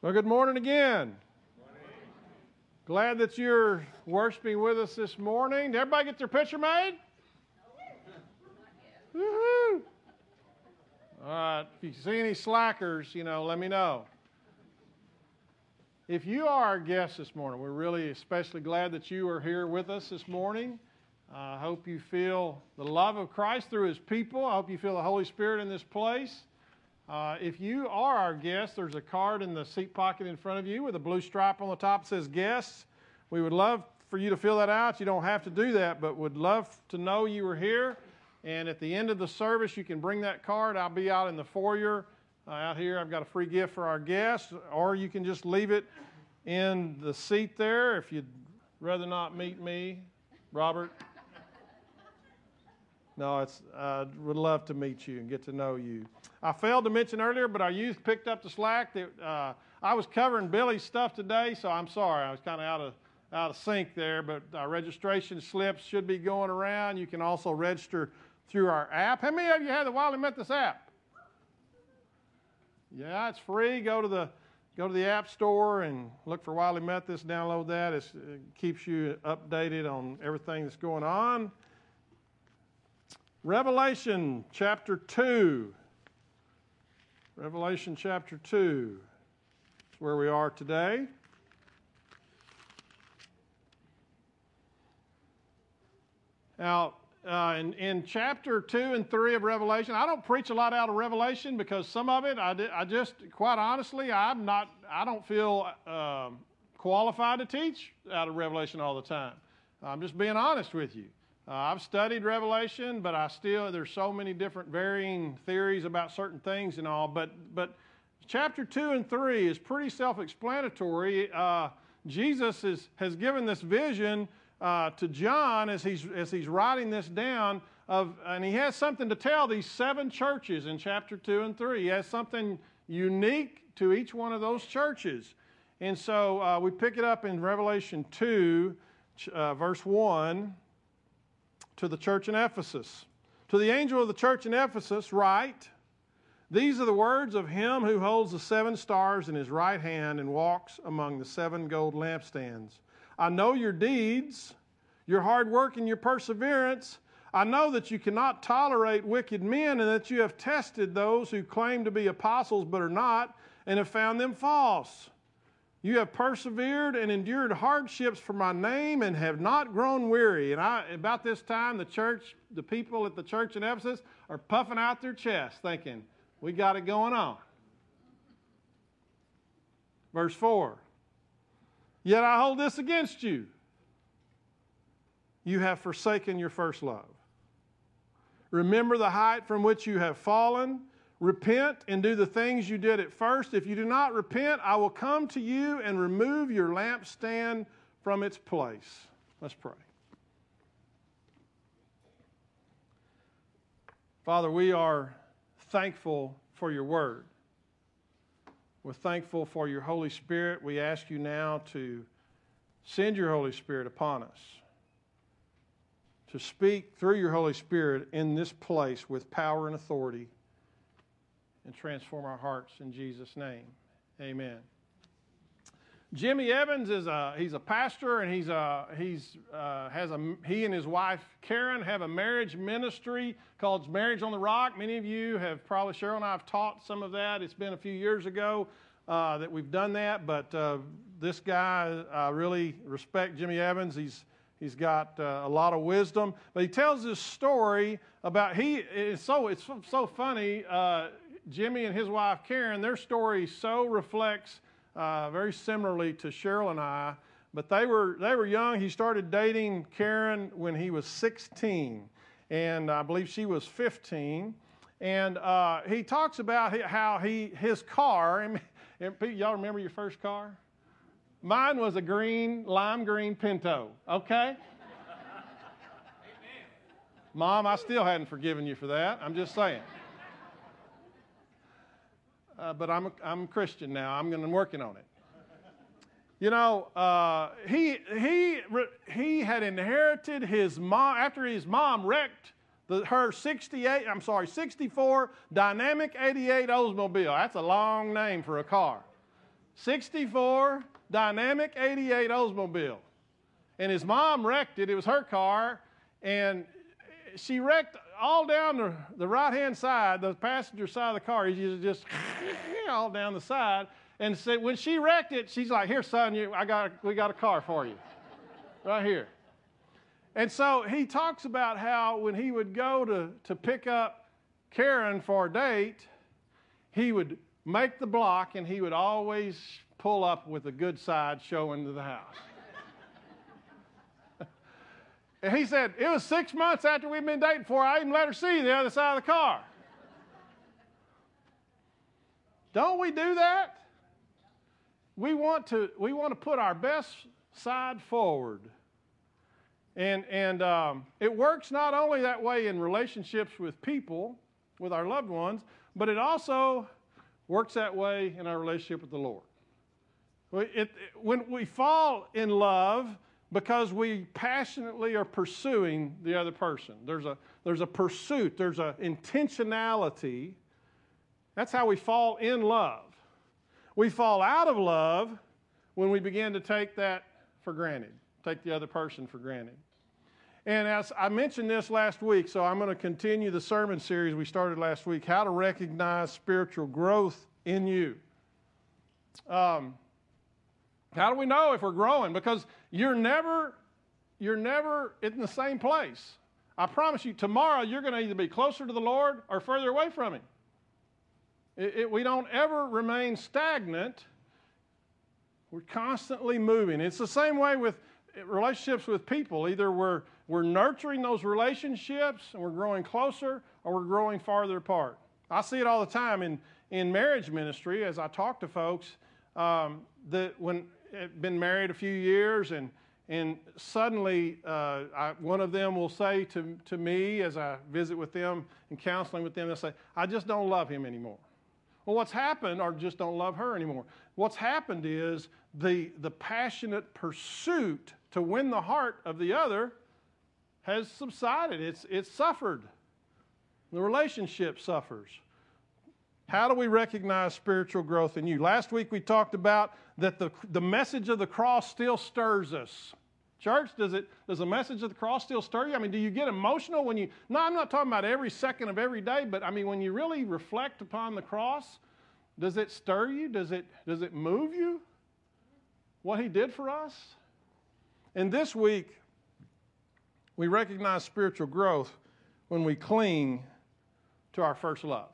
Well, good morning again. Glad that you're worshiping with us this morning. Did everybody get their picture made? Woo-hoo. All right. If you see any slackers, let me know. If you are our guest this morning, we're really especially glad that you are here with us this morning. I hope you feel the love of Christ through His people. I hope you feel the Holy Spirit in this place. If you are our guest, there's a card in the seat pocket in front of you with a blue stripe on the top that says guests. We would love for you to fill that out. You don't have to do that, but would love to know you were here. And at the end of the service, you can bring that card. I'll be out in the foyer out here. I've got a free gift for our guests, or you can just leave it in the seat there if you'd rather not meet me, Robert. No, would love to meet you and get to know you. I failed to mention earlier, but our youth picked up the slack. I was covering Billy's stuff today, so I'm sorry. I was kind of out of sync there, but our registration slips should be going around. You can also register through our app. How many of you have the Wiley Methodist app? Yeah, it's free. Go to the App Store and look for Wiley Methodist. Download that. It keeps you updated on everything that's going on. Revelation chapter 2. Revelation chapter 2 is where we are today. Now, in chapter 2 and 3 of Revelation, I don't preach a lot out of Revelation because some of it, I just, quite honestly, I don't feel qualified to teach out of Revelation all the time. I'm just being honest with you. I've studied Revelation, but there's so many different varying theories about certain things and all. But chapter 2 and 3 is pretty self-explanatory. Jesus has given this vision to John as he's writing this down, and he has something to tell these 7 churches in chapter 2 and 3. He has something unique to each one of those churches. And so we pick it up in Revelation 2, verse 1. To the church in Ephesus. To the angel of the church in Ephesus write, these are the words of him who holds the 7 stars in his right hand and walks among the 7 gold lampstands. I know your deeds, your hard work and your perseverance. I know that you cannot tolerate wicked men and that you have tested those who claim to be apostles but are not and have found them false. You have persevered and endured hardships for my name and have not grown weary. And about this time, the people at the church in Ephesus are puffing out their chests thinking, we got it going on. Verse 4, yet I hold this against you. You have forsaken your first love. Remember the height from which you have fallen. Repent and do the things you did at first. If you do not repent, I will come to you and remove your lampstand from its place. Let's pray. Father, we are thankful for your word. We're thankful for your Holy Spirit. We ask you now to send your Holy Spirit upon us, to speak through your Holy Spirit in this place with power and authority, and transform our hearts in Jesus' name. Amen. Jimmy Evans he's a pastor, and he and his wife Karen have a marriage ministry called Marriage on the Rock. Many of you have probably, Cheryl and I have taught some of that. It's been a few years ago that we've done that, but this guy, I really respect Jimmy Evans. He's got a lot of wisdom, but he tells this story about it's so funny. Jimmy and his wife Karen, their story so reflects very similarly to Cheryl and I. But they were young. He started dating Karen when he was 16, and I believe she was 15. And he talks about how his car. And y'all remember your first car? Mine was a lime green Pinto. Okay. Mom, I still hadn't forgiven you for that. I'm just saying. But I'm a Christian now. I'm working on it. He had inherited his mom after his mom wrecked her 64 Dynamic 88 Oldsmobile. That's a long name for a car. '64 Dynamic 88 Oldsmobile. And his mom wrecked it. It was her car. And she wrecked all down the right-hand side, the passenger side of the car. He just all down the side. And so when she wrecked it, she's like, "Here, son, we got a car for you, right here." And so he talks about how when he would go to pick up Karen for a date, he would make the block and he would always pull up with a good side showing to the house. And he said, it was 6 months after we'd been dating before I even let her see the other side of the car. Don't we do that? We want to put our best side forward. And it works not only that way in relationships with people, with our loved ones, but it also works that way in our relationship with the Lord. When we fall in love because we passionately are pursuing the other person, there's a pursuit, there's an intentionality. That's how we fall in love. We fall out of love when we begin to take that for granted, take the other person for granted. And as I mentioned this last week, so I'm going to continue the sermon series we started last week, how to recognize spiritual growth in you. How do we know if we're growing? Because you're never in the same place. I promise you, tomorrow you're going to either be closer to the Lord or further away from Him. We don't ever remain stagnant. We're constantly moving. It's the same way with relationships with people. Either we're nurturing those relationships and we're growing closer, or we're growing farther apart. I see it all the time in marriage ministry as I talk to folks that when I've been married a few years and suddenly one of them will say to me as I visit with them and counseling with them, they'll say, "I just don't love him anymore." Well, what's happened, or just don't love her anymore? What's happened is the passionate pursuit to win the heart of the other has subsided. It's suffered. The relationship suffers. How do we recognize spiritual growth in you? Last week we talked about that the message of the cross still stirs us. Church, does the message of the cross still stir you? I mean, do you get emotional when you... No, I'm not talking about every second of every day, but I mean, when you really reflect upon the cross, does it stir you? Does it move you? What He did for us? And this week, we recognize spiritual growth when we cling to our first love.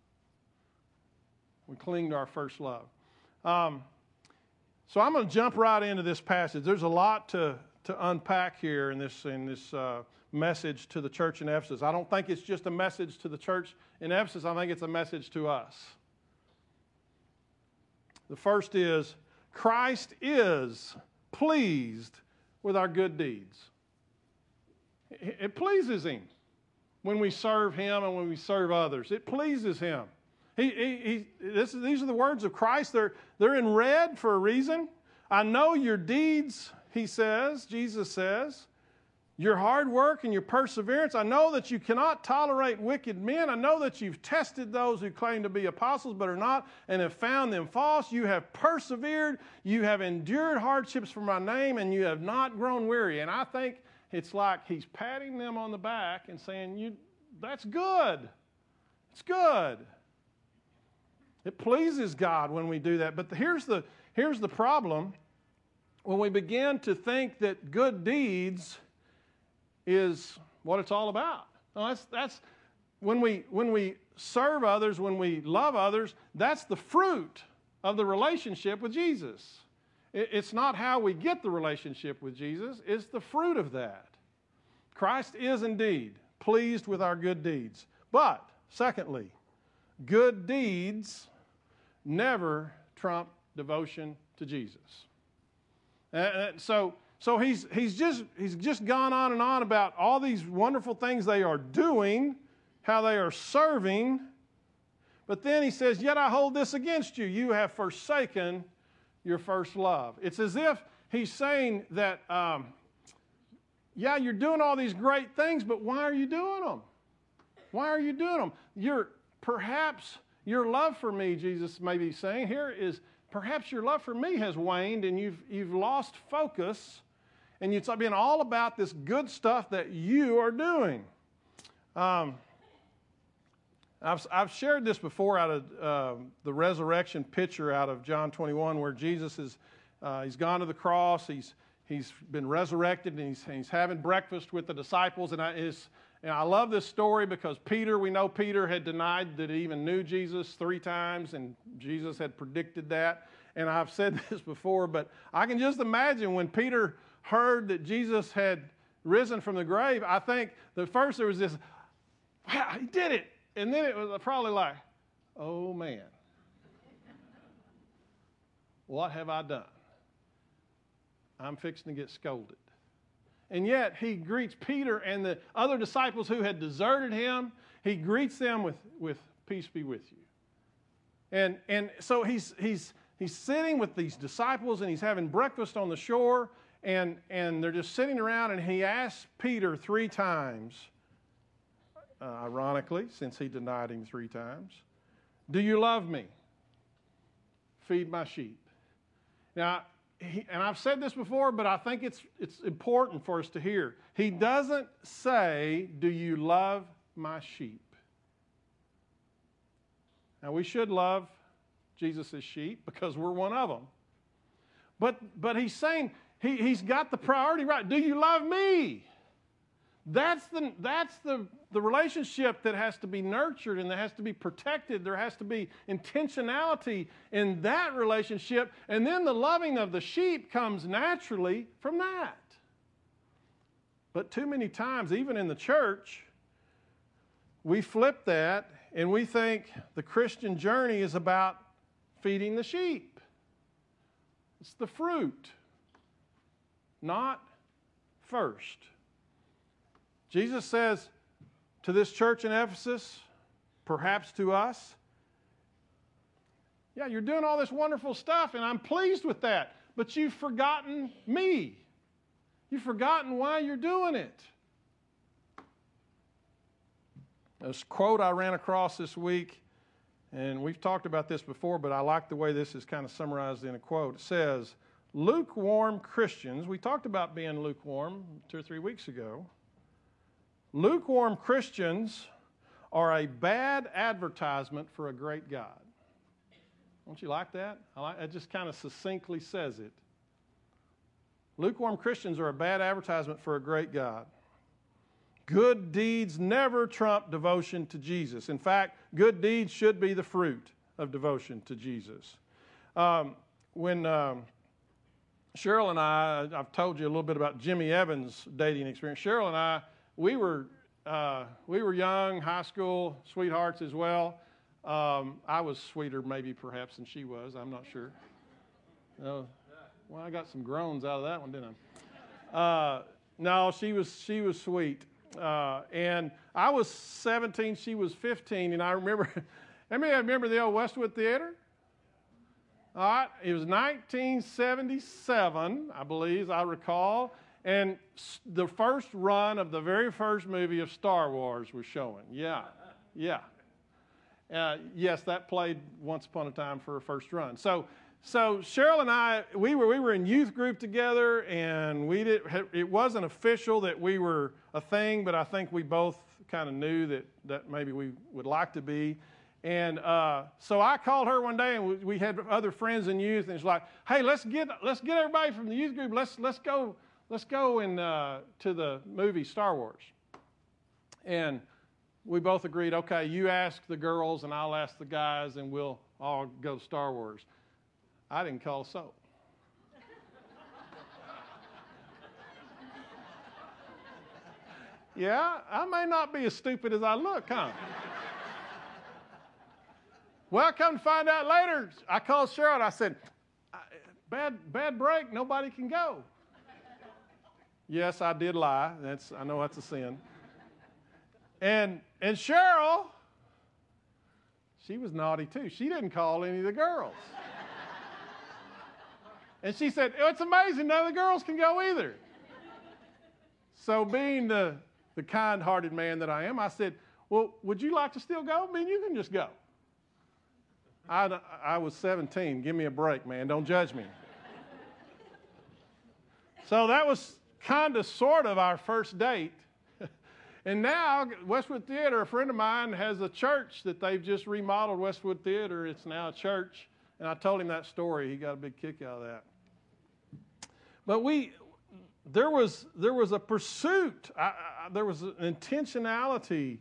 We cling to our first love. So I'm going to jump right into this passage. There's a lot to unpack here in this message to the church in Ephesus. I don't think it's just a message to the church in Ephesus. I think it's a message to us. The first is, Christ is pleased with our good deeds. It pleases Him when we serve Him and when we serve others. It pleases Him. These are the words of Christ. They're in red for a reason. I know your deeds, He says, Jesus says, your hard work and your perseverance. I know that you cannot tolerate wicked men. I know that you've tested those who claim to be apostles but are not and have found them false. You have persevered. You have endured hardships for my name, and you have not grown weary. And I think it's like He's patting them on the back and saying, that's good. It's good. It pleases God when we do that. But here's the problem. When we begin to think that good deeds is what it's all about. No, that's when we serve others, when we love others, that's the fruit of the relationship with Jesus. It's not how we get the relationship with Jesus. It's the fruit of that. Christ is indeed pleased with our good deeds. But, secondly, good deeds never trump devotion to Jesus. So he's just gone on and on about all these wonderful things they are doing, how they are serving. But then he says, yet I hold this against you. You have forsaken your first love. It's as if he's saying that, you're doing all these great things, but why are you doing them? Why are you doing them? Perhaps your love for me, Jesus may be saying here, is perhaps your love for me has waned and you've lost focus and it's been all about this good stuff that you are doing. I've shared this before out of the resurrection picture out of John 21 where Jesus is he's gone to the cross, he's been resurrected, and he's having breakfast with the disciples. And I love this story because we know Peter had denied that he even knew Jesus 3 times, and Jesus had predicted that. And I've said this before, but I can just imagine when Peter heard that Jesus had risen from the grave, I think that first there was this, wow, he did it. And then it was probably like, oh man, what have I done? I'm fixing to get scolded. And yet he greets Peter and the other disciples who had deserted him. He greets them with peace be with you. And so he's sitting with these disciples and he's having breakfast on the shore and they're just sitting around and he asks Peter 3 times, ironically, since he denied him 3 times, do you love me? Feed my sheep. Now, and I've said this before, but I think it's important for us to hear. He doesn't say, do you love my sheep? Now, we should love Jesus' sheep because we're one of them. But he's saying, he's got the priority right. Do you love me? That's the relationship that has to be nurtured and that has to be protected. There has to be intentionality in that relationship. And then the loving of the sheep comes naturally from that. But too many times, even in the church, we flip that and we think the Christian journey is about feeding the sheep. It's the fruit, not first. Jesus says to this church in Ephesus, perhaps to us, yeah, you're doing all this wonderful stuff, and I'm pleased with that, but you've forgotten me. You've forgotten why you're doing it. This quote I ran across this week, and we've talked about this before, but I like the way this is kind of summarized in a quote. It says, lukewarm Christians, we talked about being lukewarm 2 or 3 weeks ago. Lukewarm Christians are a bad advertisement for a great God. Don't you like that? It just kind of succinctly says it. Lukewarm Christians are a bad advertisement for a great God. Good deeds never trump devotion to Jesus. In fact, good deeds should be the fruit of devotion to Jesus. When Cheryl and I've told you a little bit about Jimmy Evans' dating experience. Cheryl and I, we were young, high school sweethearts as well. I was sweeter maybe perhaps than she was. I'm not sure. Well, I got some groans out of that one, didn't I? No, she was sweet. And I was 17, she was 15, and I remember, I remember the old Westwood Theater. All right, it was 1977, I believe, I recall. And the first run of the very first movie of Star Wars was showing. Yeah. Yes, that played once upon a time for a first run. So Cheryl and I, we were in youth group together, and it wasn't official that we were a thing, but I think we both kind of knew that maybe we would like to be. And so I called her one day, and we had other friends in youth, and it's like, hey, let's get everybody from the youth group. Let's go and to the movie Star Wars. And we both agreed, okay, you ask the girls and I'll ask the guys and we'll all go to Star Wars. I didn't call a soul. Yeah, I may not be as stupid as I look, huh? Well, come to find out later, I called Cheryl and I said, bad break, nobody can go. Yes, I did lie. I know that's a sin. And Cheryl, she was naughty too. She didn't call any of the girls. And she said, it's amazing, none of the girls can go either. So being the kind-hearted man that I am, I said, well, would you like to still go? I mean, you can just go. I was 17. Give me a break, man. Don't judge me. So that was kind of sort of our first date. And now Westwood Theater, a friend of mine, has a church that they've just remodeled. Westwood Theater, it's now a church. And I told him that story. He got a big kick out of that. But there was a pursuit. There was an intentionality.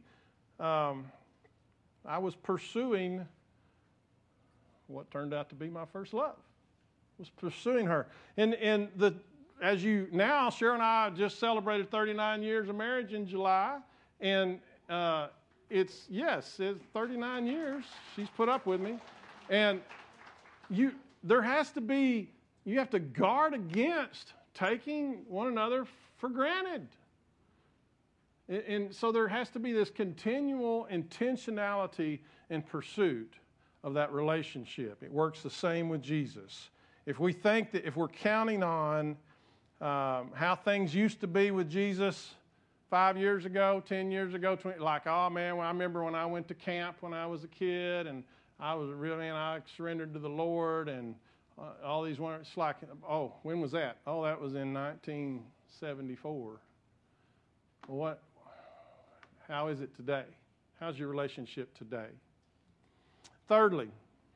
I was pursuing what turned out to be my first love. I was pursuing her. And as you now, Cheryl and I just celebrated 39 years of marriage in July. And it's 39 years she's put up with me. And you have to guard against taking one another for granted. And so there has to be this continual intentionality and pursuit of that relationship. It works the same with Jesus. If we think that if we're counting on how things used to be with Jesus 5 years ago, 10 years ago, 20, like, oh man, I remember when I went to camp when I was a kid and I surrendered to the Lord and all these ones. It's like, oh, when was that? Oh, that was in 1974. How is it today? How's your relationship today? Thirdly,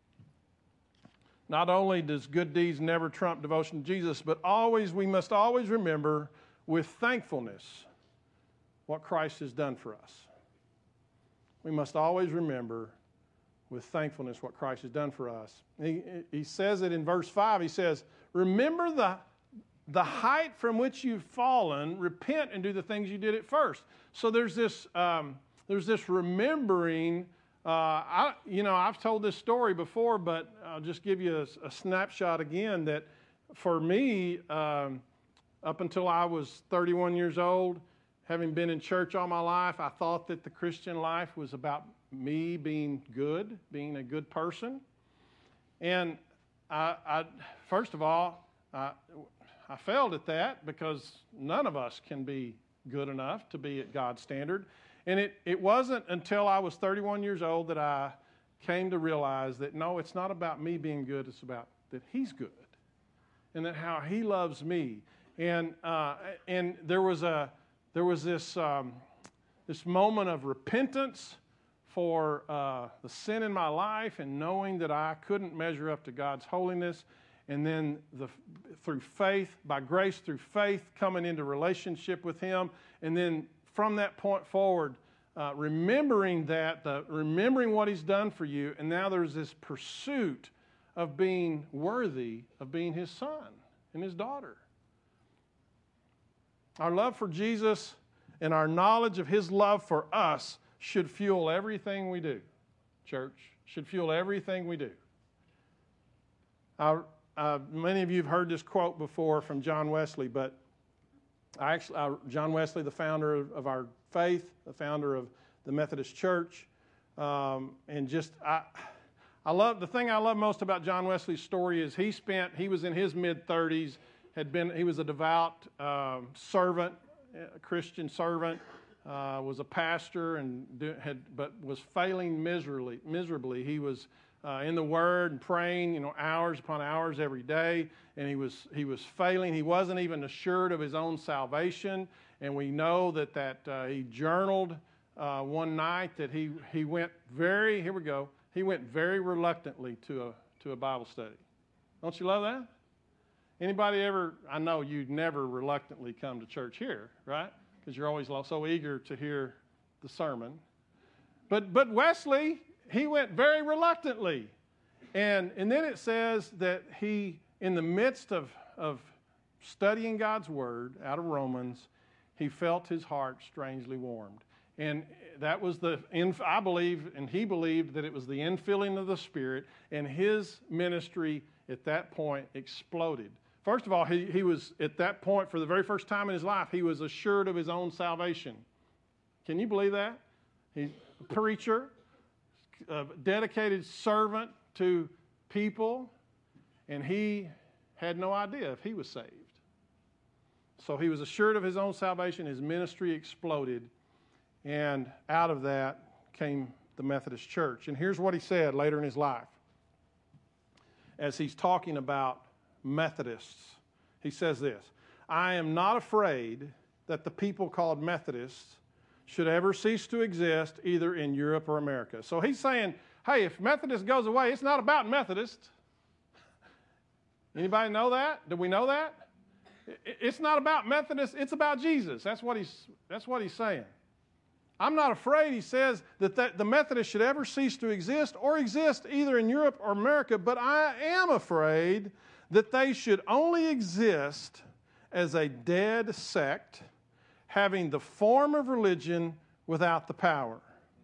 not only does good deeds never trump devotion to Jesus, but we must always remember with thankfulness what Christ has done for us. We must always remember with thankfulness what Christ has done for us. He says it in verse 5. He says, remember the height from which you've fallen, repent and do the things you did at first. So there's this remembering. I've told this story before, but I'll just give you a snapshot again that for me, up until I was 31 years old, having been in church all my life, I thought that the Christian life was about me being good, being a good person. And first of all, I failed at that because none of us can be good enough to be at God's standard. And it wasn't until I was 31 years old that I came to realize that, no, it's not about me being good. It's about that He's good and that how He loves me. And there was this moment of repentance for the sin in my life and knowing that I couldn't measure up to God's holiness. And then through faith, by grace through faith, coming into relationship with Him. And then from that point forward, remembering what He's done for you. And now there's this pursuit of being worthy of being His son and His daughter. Our love for Jesus and our knowledge of His love for us should fuel everything we do. Church, should fuel everything we do. Many of you have heard this quote before from John Wesley, but John Wesley, the founder of our faith, the founder of the Methodist Church, I love the thing I love most about John Wesley's story is he was in his mid-30s, he was a devout servant, a Christian servant, was a pastor but was failing miserably. He was in the Word and praying, hours upon hours every day, and he was failing. He wasn't even assured of his own salvation, and we know that he journaled one night that he went very reluctantly to a Bible study. Don't you love that? Anybody ever? I know you never reluctantly come to church here, right? Because you're always so eager to hear the sermon. But Wesley, he went very reluctantly. And then it says that he, in the midst of studying God's Word out of Romans, he felt his heart strangely warmed. And that was I believe, and he believed that it was the infilling of the Spirit, and his ministry at that point exploded. First of all, he was, at that point, for the very first time in his life, he was assured of his own salvation. Can you believe that? He's a preacher, a dedicated servant to people, and he had no idea if he was saved. So he was assured of his own salvation. His ministry exploded, and out of that came the Methodist Church. And here's what he said later in his life. as he's talking about Methodists. He says this, I am not afraid that the people called Methodists should ever cease to exist either in Europe or America. So he's saying, hey, if Methodist goes away, it's not about Methodists. Anybody know that? Do we know that? It's not about Methodists, it's about Jesus. That's what he's saying. I'm not afraid, he says, that the Methodists should ever cease to exist or exist either in Europe or America, but I am afraid that they should only exist as a dead sect having the form of religion without the power.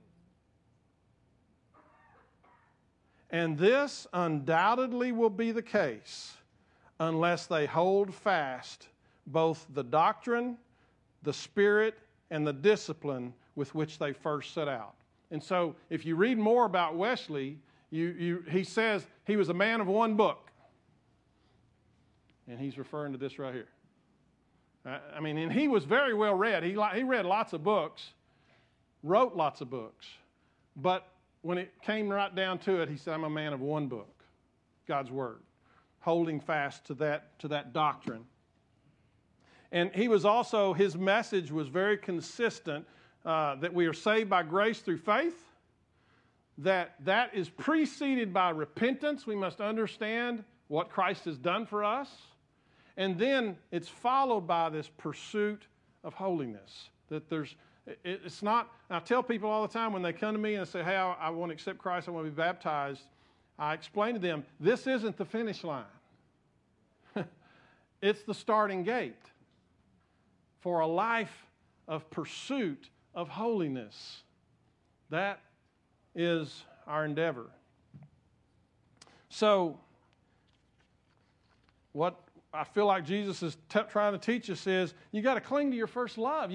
And this undoubtedly will be the case unless they hold fast both the doctrine, the spirit, and the discipline with which they first set out. And so if you read more about Wesley, he says he was a man of one book. And he's referring to this right here. And he was very well read. He read lots of books, wrote lots of books. But when it came right down to it, he said, I'm a man of one book, God's Word, holding fast to that doctrine. And he was also, his message was very consistent, that we are saved by grace through faith, that is preceded by repentance. We must understand what Christ has done for us. And then it's followed by this pursuit of holiness. It's not, I tell people all the time when they come to me and say, hey, I want to accept Christ, I want to be baptized, I explain to them, this isn't the finish line. It's the starting gate for a life of pursuit of holiness. That is our endeavor. So, what I feel like Jesus is trying to teach us is you got to cling to your first love.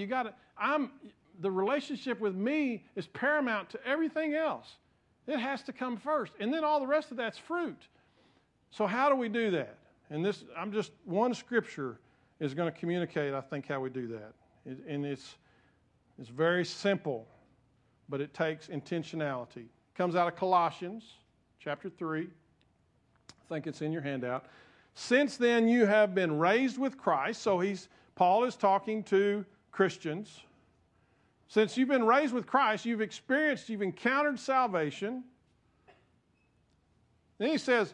The relationship with me is paramount to everything else. It has to come first. And then all the rest of that's fruit. So how do we do that? And one scripture is going to communicate, I think, how we do that. It's very simple, but it takes intentionality. It comes out of Colossians chapter 3. I think it's in your handout. Since then you have been raised with Christ. So Paul is talking to Christians. Since you've been raised with Christ, you've encountered salvation. Then he says,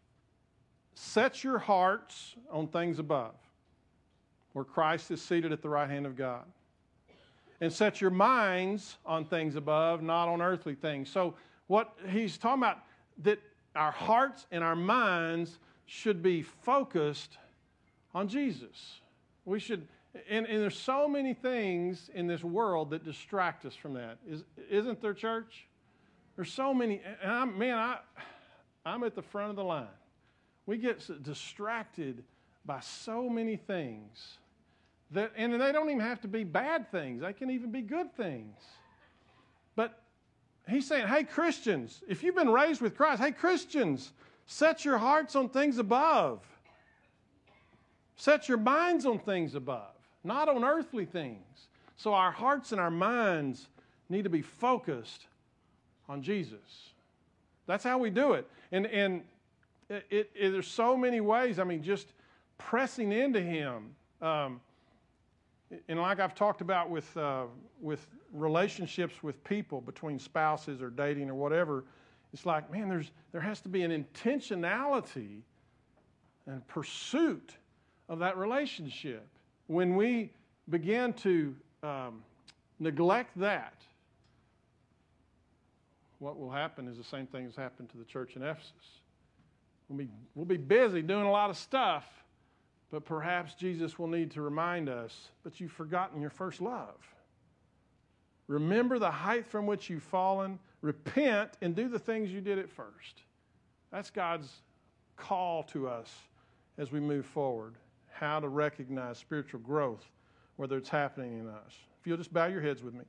set your hearts on things above, where Christ is seated at the right hand of God. And set your minds on things above, not on earthly things. So what he's talking about, that our hearts and our minds should be focused on Jesus. We should, and there's so many things in this world that distract us from that. Isn't there, church? There's so many, and I'm at the front of the line. We get distracted by so many things and they don't even have to be bad things. They can even be good things. But he's saying, hey, Christians, if you've been raised with Christ, hey, Christians, set your hearts on things above. Set your minds on things above, not on earthly things. So our hearts and our minds need to be focused on Jesus. That's how we do it. And there's so many ways. Just pressing into Him. And like I've talked about with relationships with people, between spouses or dating or whatever, it's like, man, there has to be an intentionality and pursuit of that relationship. When we begin to neglect that, what will happen is the same thing has happened to the church in Ephesus. We'll be busy doing a lot of stuff, but perhaps Jesus will need to remind us, but you've forgotten your first love. Remember the height from which you've fallen. Repent and do the things you did at first. That's God's call to us as we move forward. How to recognize spiritual growth, whether it's happening in us. If you'll just bow your heads with me.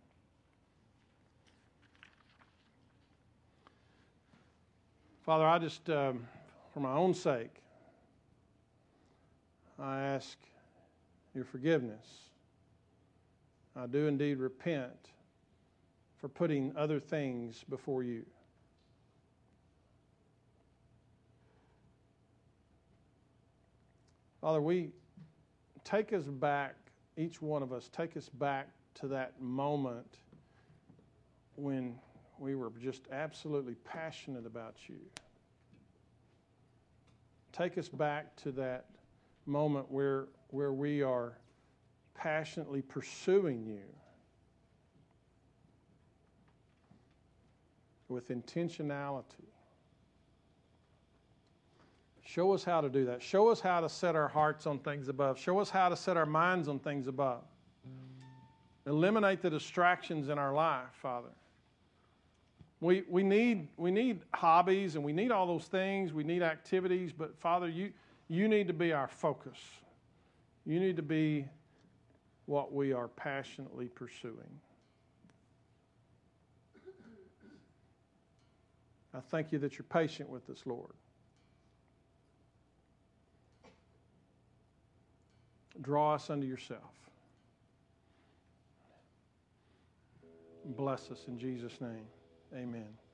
Father, I just, for my own sake, I ask your forgiveness. I do indeed repent for putting other things before you. Father, we take us back, each one of us, take us back to that moment when we were just absolutely passionate about you. Take us back to that moment where we are passionately pursuing you with intentionality. Show us how to do that. Show us how to set our hearts on things above. Show us how to set our minds on things above. Eliminate the distractions in our life, Father. We need hobbies and we need all those things. We need activities, but Father, you need to be our focus. You need to be what we are passionately pursuing. I thank you that you're patient with us, Lord. Draw us unto yourself. Bless us in Jesus' name. Amen.